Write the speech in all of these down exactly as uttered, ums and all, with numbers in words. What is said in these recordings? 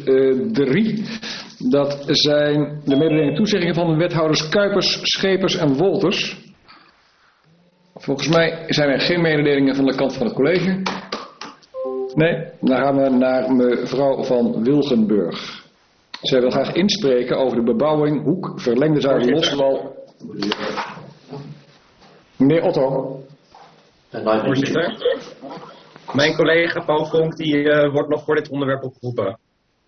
drie. Dat zijn de mededelingen en toezeggingen van de wethouders Kuipers, Schepers en Wolters. Volgens mij zijn er geen mededelingen van de kant van het college. Nee, dan gaan we naar mevrouw van Wilgenburg. Zij wil graag inspreken over de bebouwing Hoek, Verlengde Zuiderloswal. Meneer Otto. Voorzitter. Mijn collega Paul Vonk die uh, wordt nog voor dit onderwerp opgeroepen.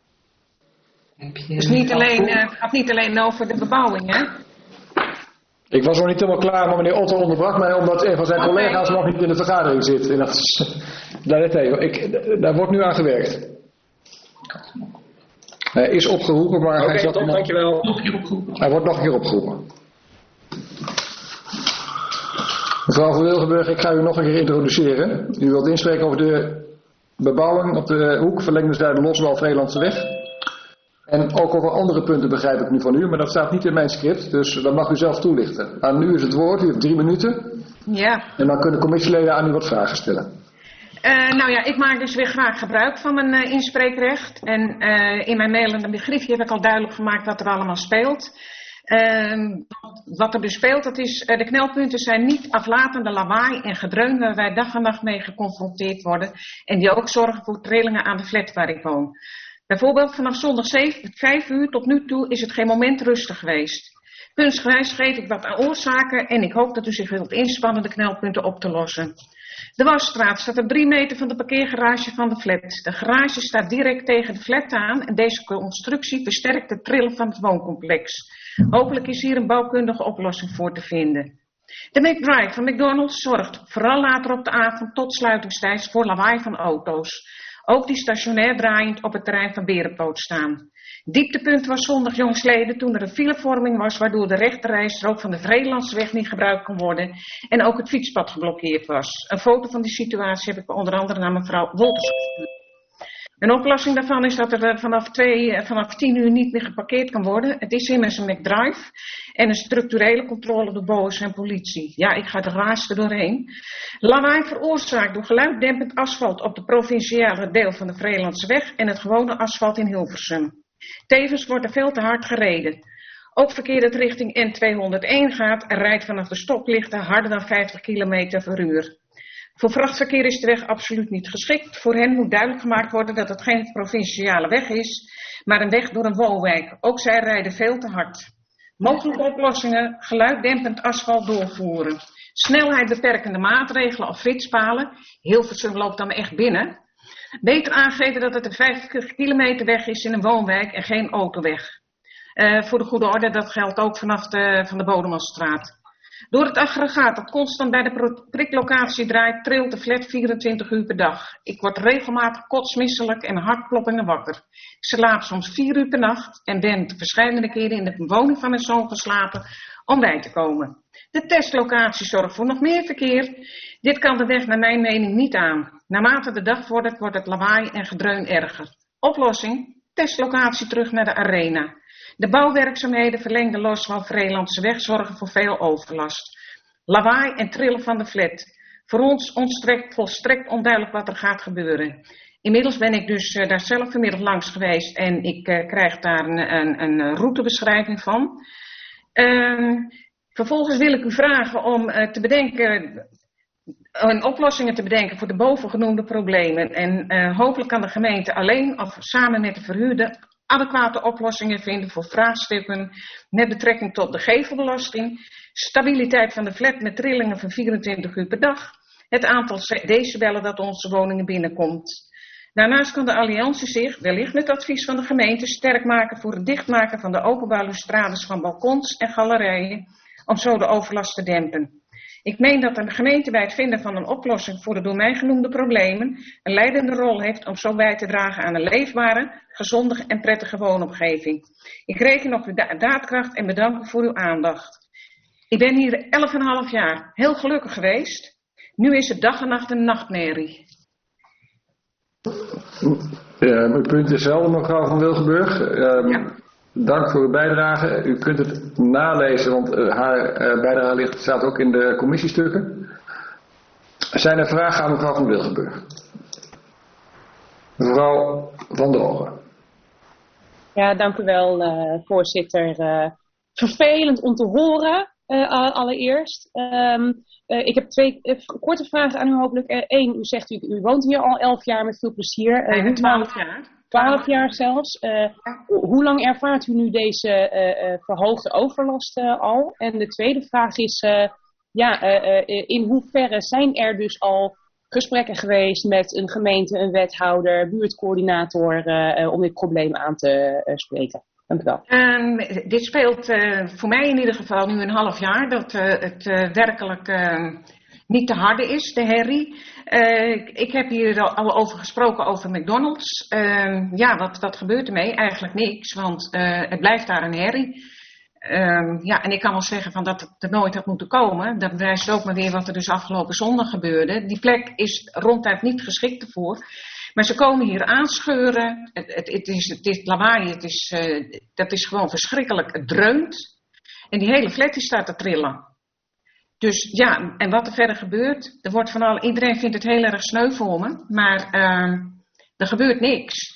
Dus niet alleen, uh, het gaat niet alleen over de bebouwing, hè? Ik was nog niet helemaal klaar, maar meneer Otto onderbrak mij omdat een van zijn okay. collega's nog niet in de vergadering zit. En dat is, daar, let even. Ik, daar wordt nu aan gewerkt. Hij is opgeroepen, maar okay, hij zat top, nog... dankjewel. Hij wordt nog een keer opgeroepen. Mevrouw van Wilgenburg, ik ga u nog een keer introduceren. U wilt inspreken over de bebouwing op de Hoek, Verlengde Zuiderloswal, Vreelandse weg. En ook over andere punten begrijp ik nu van u, maar dat staat niet in mijn script, dus dat mag u zelf toelichten. Aan u is het woord, u heeft drie minuten. Ja. En dan kunnen commissieleden aan u wat vragen stellen. Uh, nou ja, ik maak dus weer graag gebruik van mijn uh, inspreekrecht. En uh, in mijn mail en een briefje heb ik al duidelijk gemaakt wat er allemaal speelt. Uh, wat er dus speelt, dat is, uh, de knelpunten zijn niet aflatende lawaai en gedreun waar wij dag en nacht mee geconfronteerd worden. En die ook zorgen voor trillingen aan de flat waar ik woon. Bijvoorbeeld vanaf zondag vijf uur tot nu toe is het geen moment rustig geweest. Puntsgewijs geef ik wat aan oorzaken en ik hoop dat u zich wilt inspannen de knelpunten op te lossen. De wasstraat staat op drie meter van de parkeergarage van de flat. De garage staat direct tegen de flat aan en deze constructie versterkt het trillen van het wooncomplex. Hopelijk is hier een bouwkundige oplossing voor te vinden. De McDrive van McDonald's zorgt vooral later op de avond tot sluitingstijd voor lawaai van auto's. Ook die stationair draaiend op het terrein van Berenpoot staan. Dieptepunt was zondag jongstleden toen er een filevorming was waardoor de rechterrijstrook van de Vreelandsweg niet gebruikt kon worden en ook het fietspad geblokkeerd was. Een foto van die situatie heb ik onder andere naar mevrouw Wolters gestuurd. Een oplossing daarvan is dat er vanaf, twee, vanaf tien uur niet meer geparkeerd kan worden. Het is immers een McDrive en een structurele controle door B O A S en politie. Ja, ik ga er raarste doorheen. Lawaai veroorzaakt door geluiddempend asfalt op de provinciale deel van de Vreelandsweg en het gewone asfalt in Hilversum. Tevens wordt er veel te hard gereden. Ook verkeer dat richting N tweehonderdéén gaat en rijdt vanaf de stoplichten harder dan vijftig kilometer per uur. Voor vrachtverkeer is de weg absoluut niet geschikt. Voor hen moet duidelijk gemaakt worden dat het geen provinciale weg is, maar een weg door een woonwijk. Ook zij rijden veel te hard. Mogelijke oplossingen, geluiddempend asfalt doorvoeren. Snelheidbeperkende maatregelen of flitspalen. Hilversum loopt dan echt binnen. Beter aangeven dat het een vijftig kilometer weg is in een woonwijk en geen autoweg. Uh, voor de goede orde, dat geldt ook vanaf de, van de Bodemanstraat. Door het aggregaat dat constant bij de priklocatie draait, trilt de flat vierentwintig uur per dag. Ik word regelmatig kotsmisselijk en hartkloppingen wakker. Ik slaap soms vier uur per nacht en ben verschillende keren in de woning van mijn zoon geslapen om bij te komen. De testlocatie zorgt voor nog meer verkeer. Dit kan de weg naar mijn mening niet aan. Naarmate de dag vordert, wordt het lawaai en gedreun erger. Oplossing? Testlocatie terug naar de arena. De bouwwerkzaamheden verlengde Loswal Vreelandse weg zorgen voor veel overlast. Lawaai en trillen van de flat. Voor ons ontstrekt volstrekt onduidelijk wat er gaat gebeuren. Inmiddels ben ik dus uh, daar zelf vanmiddag langs geweest en ik uh, krijg daar een, een, een routebeschrijving van. Uh, vervolgens wil ik u vragen om uh, te bedenken, en oplossingen te bedenken voor de bovengenoemde problemen. En uh, hopelijk kan de gemeente alleen of samen met de verhuurder adequate oplossingen vinden voor vraagstukken met betrekking tot de gevelbelasting, stabiliteit van de flat met trillingen van vierentwintig uur per dag, het aantal decibellen dat onze woningen binnenkomt. Daarnaast kan de Alliantie zich, wellicht met advies van de gemeente, sterk maken voor het dichtmaken van de open balustrades van balkons en galerijen, om zo de overlast te dempen. Ik meen dat de gemeente bij het vinden van een oplossing voor de door mij genoemde problemen een leidende rol heeft om zo bij te dragen aan een leefbare, gezonde en prettige woonomgeving. Ik reken op uw da- daadkracht en bedank u voor uw aandacht. Ik ben hier elf en een half jaar heel gelukkig geweest. Nu is het dag en nacht een nachtmerrie. Ja, mijn punt is zelf, mevrouw van Wilgenburg. Um, ja. Dank voor uw bijdrage. U kunt het nalezen, want uh, haar uh, bijdrage ligt, staat ook in de commissiestukken. Zijn er vragen aan mevrouw van Wilgenburg? Mevrouw van der Ogen. Ja, dank u wel, uh, voorzitter. Uh, vervelend om te horen, uh, allereerst. Um, uh, ik heb twee uh, korte vragen aan u hopelijk. Eén, uh, u zegt u, u woont hier al elf jaar met veel plezier. Uh, twaalf jaar. Twaalf jaar zelfs. Uh, ja. Hoe lang ervaart u nu deze uh, uh, verhoogde overlast uh, al? En de tweede vraag is, uh, ja, uh, uh, in hoeverre zijn er dus al gesprekken geweest met een gemeente, een wethouder, buurtcoördinator, uh, uh, om dit probleem aan te uh, spreken? Dank u wel. Um, dit speelt uh, voor mij in ieder geval nu een half jaar, dat uh, het uh, werkelijk uh, niet te harde is, de herrie. Uh, ik heb hier al over gesproken over McDonald's. Uh, ja, wat, wat gebeurt ermee? Eigenlijk niks, want uh, het blijft daar een herrie. Um, ja, en ik kan wel zeggen van dat het er nooit had moeten komen. Dat bewijst ook maar weer wat er dus afgelopen zondag gebeurde. Die plek is ronduit niet geschikt ervoor. Maar ze komen hier aanscheuren. Het, het, het, is, het is lawaai, het is, uh, dat is gewoon verschrikkelijk. Het dreunt. En die hele flat die staat te trillen. Dus ja, en wat er verder gebeurt. Er wordt van al, iedereen vindt het heel erg sneu voor me. Maar uh, er gebeurt niks.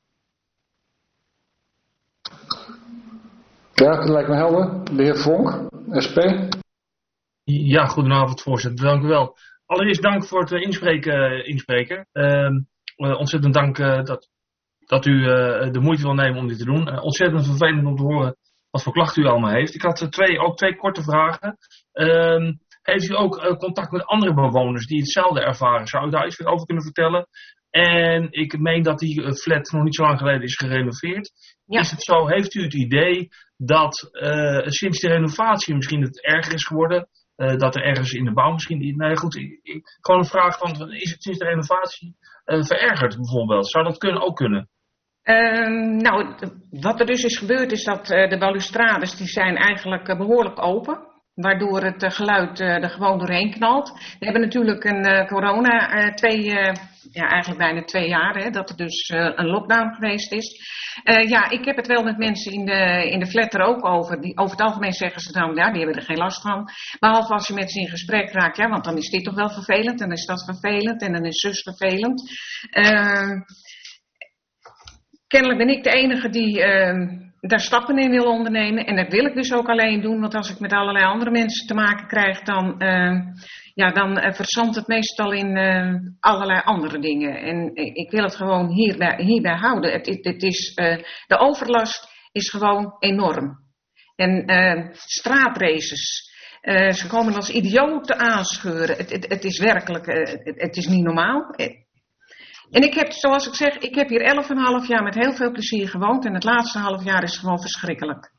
Ja, dat lijkt me helder. De heer Vonk, S P. Ja, goedenavond voorzitter. Dank u wel. Allereerst dank voor het inspreken, inspreker. Uh, uh, ontzettend dank uh, dat, dat u uh, de moeite wil nemen om dit te doen. Uh, ontzettend vervelend om te horen wat voor klachten u allemaal heeft. Ik had uh, twee, ook twee korte vragen. Uh, heeft u ook uh, contact met andere bewoners die hetzelfde ervaren? Zou u daar iets over kunnen vertellen? En ik meen dat die flat nog niet zo lang geleden is gerenoveerd. Ja. Is het zo, heeft u het idee dat uh, sinds de renovatie misschien het erger is geworden? Uh, dat er ergens in de bouw misschien... Nee, goed, ik, ik, gewoon een vraag van, is het sinds de renovatie uh, verergerd bijvoorbeeld? Zou dat kunnen, ook kunnen? Uh, nou, wat er dus is gebeurd is dat uh, de balustrades die zijn eigenlijk uh, behoorlijk open. Waardoor het uh, geluid uh, er gewoon doorheen knalt. We hebben natuurlijk een uh, corona, uh, twee, uh, ja, eigenlijk bijna twee jaar, hè, dat er dus uh, een lockdown geweest is. Uh, ja, ik heb het wel met mensen in de, in de flat er ook over. Die, over het algemeen zeggen ze dan, ja, die hebben er geen last van. Behalve als je met ze in gesprek raakt, ja, want dan is dit toch wel vervelend. En dan is dat vervelend en dan is zus vervelend. Uh, kennelijk ben ik de enige die... Uh, daar stappen in wil ondernemen. En dat wil ik dus ook alleen doen. Want als ik met allerlei andere mensen te maken krijg, dan, uh, ja, dan uh, verzandt het meestal in uh, allerlei andere dingen. En uh, ik wil het gewoon hierbij, hierbij houden. Het, het, het is, uh, de overlast is gewoon enorm. En uh, straatraces. Uh, ze komen als idioten aanscheuren. Het, het, het is werkelijk, uh, het, het is niet normaal. En ik heb, zoals ik zeg, ik heb hier elf en een half jaar met heel veel plezier gewoond. En het laatste half jaar is gewoon verschrikkelijk.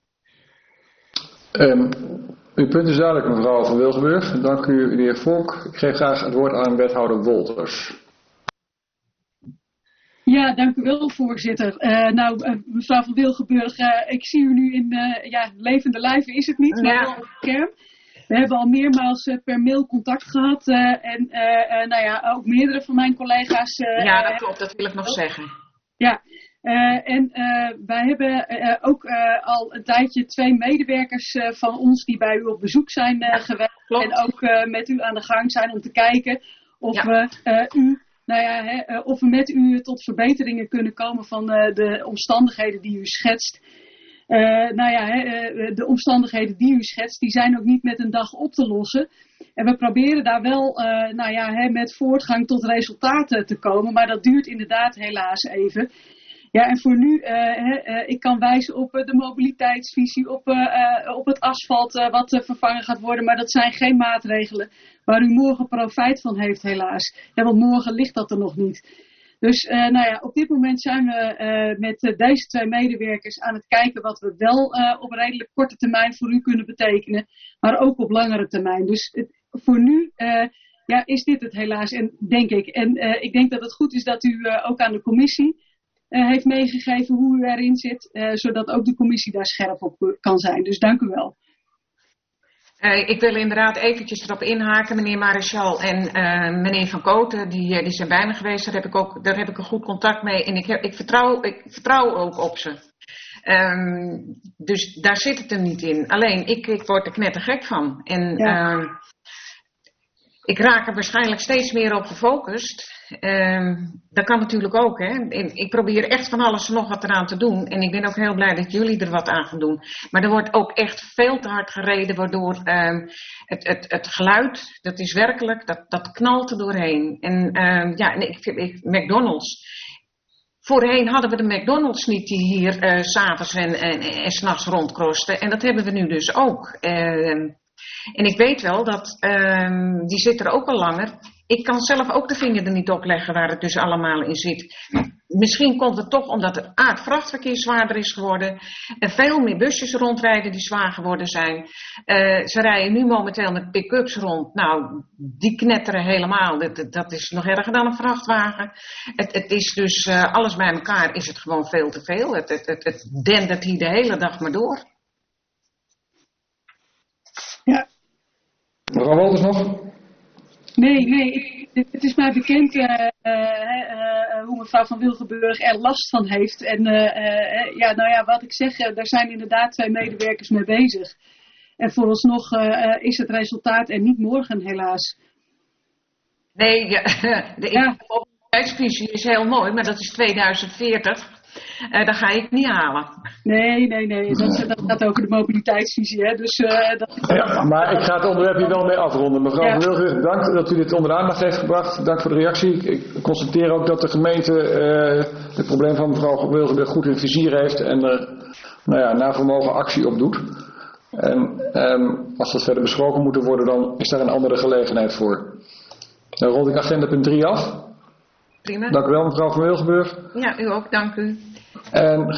Um, uw punt is duidelijk, mevrouw van Wilgenburg. Dank u, de heer Vonk. Ik geef graag het woord aan wethouder Wolters. Ja, dank u wel, voorzitter. Uh, nou, uh, mevrouw van Wilgenburg, uh, ik zie u nu in uh, ja, levende lijven is het niet, maar wel op het scherm. We hebben al meermaals uh, per mail contact gehad uh, en uh, uh, nou ja, ook meerdere van mijn collega's. Uh, ja, dat klopt, dat wil ik nog ook zeggen. Ja, uh, en uh, wij hebben uh, ook uh, al een tijdje twee medewerkers uh, van ons die bij u op bezoek zijn uh, ja, geweest. Klopt. En ook uh, met u aan de gang zijn om te kijken of ja. we uh, u... Nou ja, hè, uh, of we met u tot verbeteringen kunnen komen van uh, de omstandigheden die u schetst. Uh, nou ja, hè, uh, de omstandigheden die u schetst, die zijn ook niet met een dag op te lossen. En we proberen daar wel uh, nou ja, hè, met voortgang tot resultaten te komen. Maar dat duurt inderdaad helaas even. Ja, en voor nu, uh, hè, uh, ik kan wijzen op uh, de mobiliteitsvisie, op, uh, uh, op het asfalt uh, wat uh, vervangen gaat worden. Maar dat zijn geen maatregelen waar u morgen profijt van heeft, helaas. Ja, want morgen ligt dat er nog niet. Dus uh, nou ja, op dit moment zijn we uh, met uh, deze twee medewerkers aan het kijken wat we wel uh, op redelijk korte termijn voor u kunnen betekenen. Maar ook op langere termijn. Dus het, voor nu uh, ja, is dit het helaas, en, denk ik. En uh, ik denk dat het goed is dat u uh, ook aan de commissie uh, heeft meegegeven hoe u erin zit. Uh, zodat ook de commissie daar scherp op kan zijn. Dus dank u wel. Uh, ik wil inderdaad eventjes erop inhaken, meneer Marichal en uh, meneer Van Kooten, die, die zijn bij me geweest. Daar heb ik ook, daar heb ik een goed contact mee en ik, heb, ik, vertrouw, ik vertrouw ook op ze. Um, dus daar zit het er niet in. Alleen, ik, ik word er knettergek van. En ja. uh, ik raak er waarschijnlijk steeds meer op gefocust. Um, dat kan natuurlijk ook. Hè. En ik probeer echt van alles en nog wat eraan te doen. En ik ben ook heel blij dat jullie er wat aan gaan doen. Maar er wordt ook echt veel te hard gereden. Waardoor um, het, het, het geluid, dat is werkelijk, dat, dat knalt er doorheen. En um, ja, en ik, ik, McDonald's. Voorheen hadden we de McDonald's niet die hier uh, 's avonds en, en, en 's nachts rondkrosten. En dat hebben we nu dus ook. Um, en ik weet wel dat, um, die zit er ook al langer. Ik kan zelf ook de vinger er niet op leggen waar het dus allemaal in zit. Misschien komt het toch omdat het A, het vrachtverkeer zwaarder is geworden. En veel meer busjes rondrijden die zwaar geworden zijn. Uh, ze rijden nu momenteel met pick-ups rond. Nou, die knetteren helemaal. Dat, dat is nog erger dan een vrachtwagen. Het, het is dus, uh, alles bij elkaar is het gewoon veel te veel. Het, het, het, het dendert hier de hele dag maar door. Ja. Mevrouw Wolters nog? Nee, nee, ik, het is mij bekend uh, uh, uh, hoe mevrouw van Wilgenburg er last van heeft. En uh, uh, ja, nou ja, wat ik zeg, uh, daar zijn inderdaad twee medewerkers mee bezig. En vooralsnog uh, uh, is het resultaat er niet morgen, helaas. Nee, ja, de mobiliteitsvisie is heel mooi, maar dat is tweeduizend veertig. Uh, dat ga ik niet halen. Nee, nee, nee. Dat, dat gaat over de mobiliteitsvisie. Hè? Dus, uh, dat... Ja, maar ik ga het onderwerp hier wel mee afronden. Mevrouw ja. Van Wilgenburg, bedankt dat u dit onder de aandacht heeft gebracht. Dank voor de reactie. Ik constateer ook dat de gemeente uh, het probleem van mevrouw Van Wilgenburg goed in het vizier heeft en er nou ja, naar vermogen actie op doet. En um, als dat verder besproken moet worden, dan is daar een andere gelegenheid voor. Dan rond ik agenda punt drie af. Prima. Dank u wel, mevrouw Van Wilgenburg. Ja, u ook, dank u. En